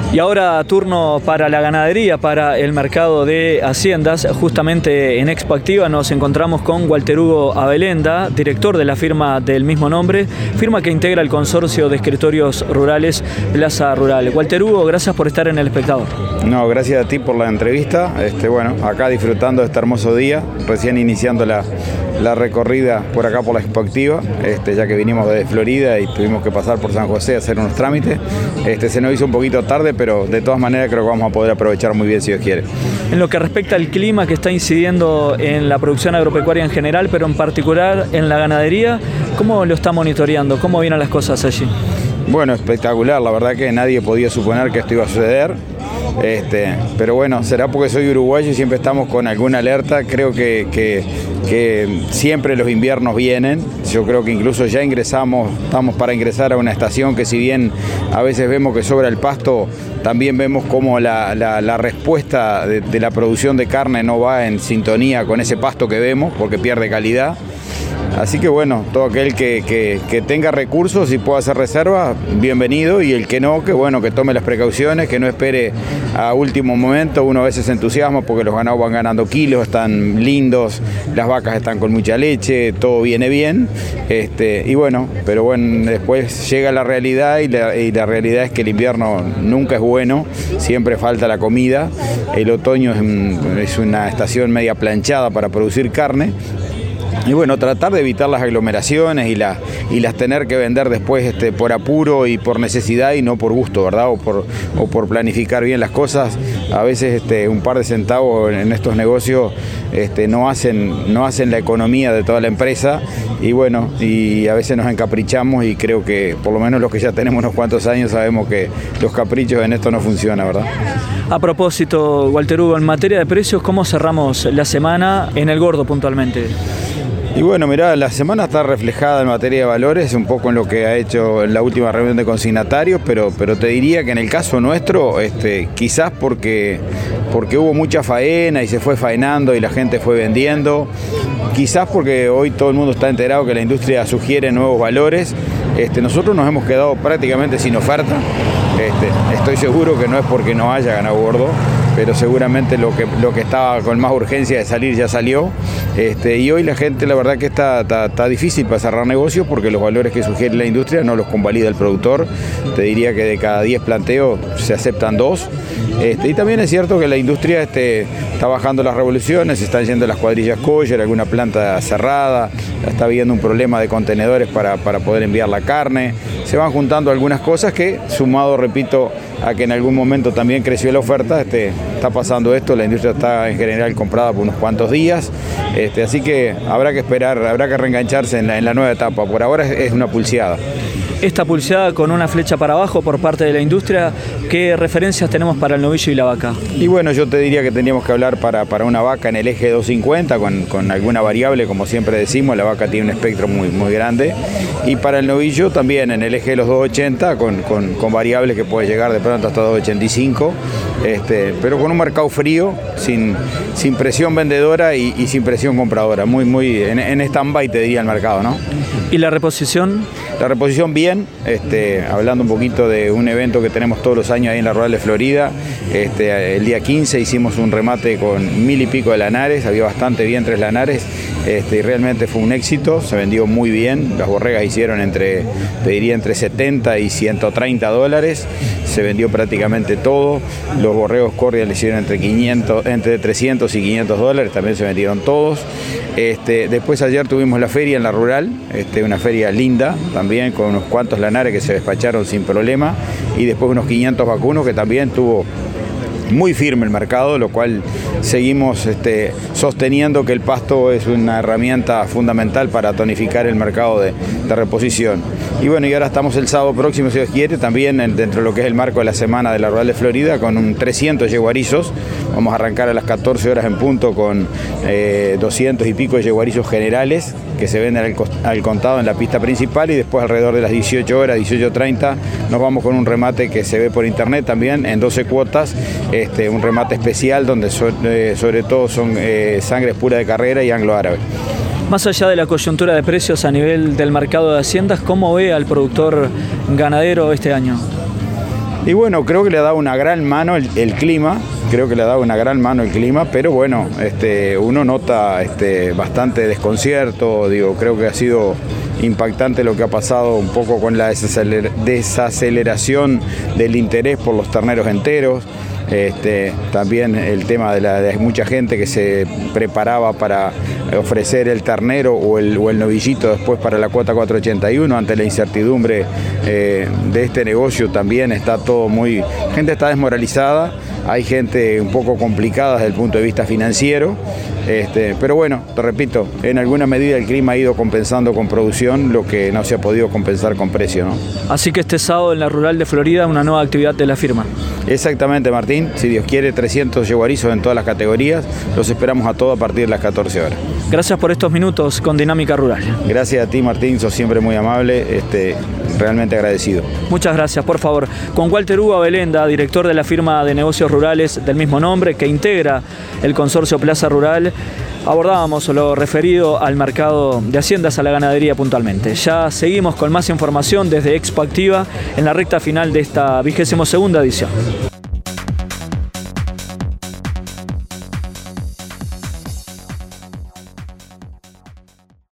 Y ahora turno para la ganadería, para el mercado de haciendas. Justamente en Expo Activa nos encontramos con Walter Hugo Abelenda, director de la firma del mismo nombre, firma que integra el consorcio de escritorios rurales Plaza Rural. Walter Hugo, gracias por estar en El Espectador. No, gracias a ti por la entrevista. Bueno, acá disfrutando de este hermoso día, recién iniciando la recorrida por acá por la Expo Activa, ya que vinimos desde Florida y tuvimos que pasar por San José a hacer unos trámites. Se nos hizo un poquito tarde, pero de todas maneras creo que vamos a poder aprovechar muy bien si Dios quiere. En lo que respecta al clima que está incidiendo en la producción agropecuaria en general, pero en particular en la ganadería, ¿cómo lo está monitoreando? ¿Cómo vienen las cosas allí? Bueno, espectacular, la verdad que nadie podía suponer que esto iba a suceder. Pero bueno, será porque soy uruguayo y siempre estamos con alguna alerta. Creo que siempre los inviernos vienen. Yo creo que incluso ya estamos para ingresar a una estación que, si bien a veces vemos que sobra el pasto, también vemos cómo la respuesta de la producción de carne no va en sintonía con ese pasto que vemos, porque pierde calidad. Así que bueno, todo aquel que tenga recursos y pueda hacer reservas, bienvenido, y el que no, que bueno, que tome las precauciones, que no espere a último momento. Uno a veces se entusiasma porque los ganados van ganando kilos, están lindos, las vacas están con mucha leche, todo viene bien, y bueno, pero bueno, después llega la realidad y la realidad es que el invierno nunca es bueno, siempre falta la comida. El otoño es una estación media planchada para producir carne. Y bueno, tratar de evitar las aglomeraciones y las tener que vender después por apuro y por necesidad y no por gusto, ¿verdad? O por planificar bien las cosas. A veces un par de centavos en estos negocios no hacen la economía de toda la empresa, y bueno, y a veces nos encaprichamos, y creo que por lo menos los que ya tenemos unos cuantos años sabemos que los caprichos en esto no funcionan, ¿verdad? A propósito, Walter Hugo, en materia de precios, ¿cómo cerramos la semana en el gordo puntualmente? Y bueno, mirá, la semana está reflejada en materia de valores, un poco en lo que ha hecho en la última reunión de consignatarios, pero te diría que en el caso nuestro, quizás porque hubo mucha faena y se fue faenando y la gente fue vendiendo, quizás porque hoy todo el mundo está enterado que la industria sugiere nuevos valores. Nosotros nos hemos quedado prácticamente sin oferta. Estoy seguro que no es porque no haya ganado gordo, pero seguramente lo que estaba con más urgencia de salir ya salió. Y hoy la gente, la verdad que está difícil para cerrar negocios, porque los valores que sugiere la industria no los convalida el productor. Te diría que de cada 10 planteos se aceptan 2. Y también es cierto que la industria está bajando las revoluciones, están yendo las cuadrillas kosher, alguna planta cerrada, está habiendo un problema de contenedores para poder enviar la carne. Se van juntando algunas cosas que, sumado, repito, a que en algún momento también creció la oferta, está pasando esto. La industria está en general comprada por unos cuantos días, así que habrá que esperar, habrá que reengancharse en la nueva etapa. Por ahora es una pulseada. Esta pulseada con una flecha para abajo por parte de la industria, ¿qué referencias tenemos para el novillo y la vaca? Y bueno, yo te diría que tendríamos que hablar para una vaca en el eje 250 con alguna variable, como siempre decimos. La vaca tiene un espectro muy, muy grande, y para el novillo también en el eje de los 280 con variables que puede llegar de pronto hasta 285, pero con un mercado frío, sin presión vendedora y sin presión compradora, muy en stand-by, te diría el mercado, ¿no? ¿Y la reposición? La reposición bien, hablando un poquito de un evento que tenemos todos los años ahí en la Rural de Florida. El día 15 hicimos un remate con 1000 y pico de lanares, había bastante vientres lanares, y realmente fue un éxito, se vendió muy bien. Las borregas hicieron entre 70 y 130 dólares, se vendió prácticamente todo. Los borregos cordiales hicieron entre 300 y 500 dólares, también se vendieron todos. Después ayer tuvimos la feria en la Rural, una feria linda también, con unos cuantos lanares que se despacharon sin problema, y después unos 500 vacunos que también tuvo muy firme el mercado, lo cual seguimos sosteniendo que el pasto es una herramienta fundamental para tonificar el mercado de reposición. Y bueno, y ahora estamos el sábado próximo, si Dios quiere, también dentro de lo que es el marco de la semana de la Rural de Florida, con un 300 yeguarizos. Vamos a arrancar a las 14 horas en punto con 200 y pico de yeguarizos generales que se venden al contado en la pista principal, y después alrededor de las 18 horas, 18:30, nos vamos con un remate que se ve por internet también en 12 cuotas, un remate especial donde sobre todo son sangres puras de carrera y anglo-árabe. Más allá de la coyuntura de precios a nivel del mercado de haciendas, ¿cómo ve al productor ganadero este año? Y bueno, creo que le ha dado una gran mano el clima, pero bueno, uno nota bastante desconcierto, creo que ha sido impactante lo que ha pasado un poco con la desaceleración del interés por los terneros enteros. También el tema de mucha gente que se preparaba para ofrecer el ternero o el novillito después para la cuota 481 ante la incertidumbre de este negocio. También está todo gente está desmoralizada, hay gente un poco complicada desde el punto de vista financiero, pero bueno, te repito, en alguna medida el clima ha ido compensando con producción lo que no se ha podido compensar con precio, ¿no? Así que este sábado en la Rural de Florida una nueva actividad de la firma. Exactamente, Martín, si Dios quiere, 300 yeguarizos en todas las categorías, los esperamos a todos a partir de las 14 horas. Gracias por estos minutos con Dinámica Rural. Gracias a ti, Martín, sos siempre muy amable, realmente agradecido. Muchas gracias. Por favor, con Walter Hugo Abelenda, director de la firma de negocios rurales del mismo nombre, que integra el consorcio Plaza Rural, abordábamos lo referido al mercado de haciendas a la ganadería puntualmente. Ya seguimos con más información desde Expo Activa en la recta final de esta 22ª edición.